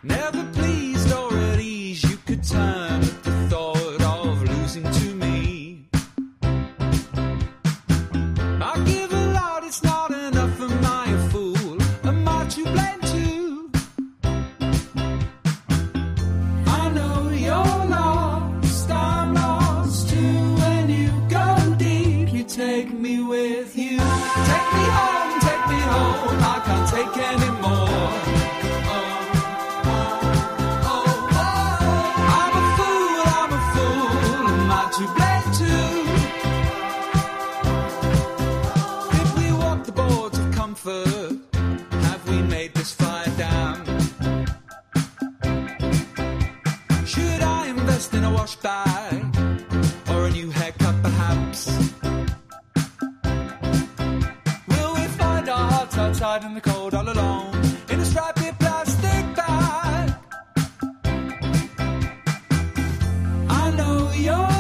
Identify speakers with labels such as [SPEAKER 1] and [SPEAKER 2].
[SPEAKER 1] Never pleased or at ease, you could turn at the thought of losing to me. I give a lot, it's not enough. Am I a fool? Am I to blame too? I know you're lost, I'm lost too. When you go deep, you take me with you. Take me home, I can't take any more. I'm a fool, am I to blame too? If we walk the boards of comfort, have we made this fire damp? Should I invest in a wash bag or a new haircut perhaps? Will we find our hearts outside in the cold all alone in a stripy plastic bag? I know you're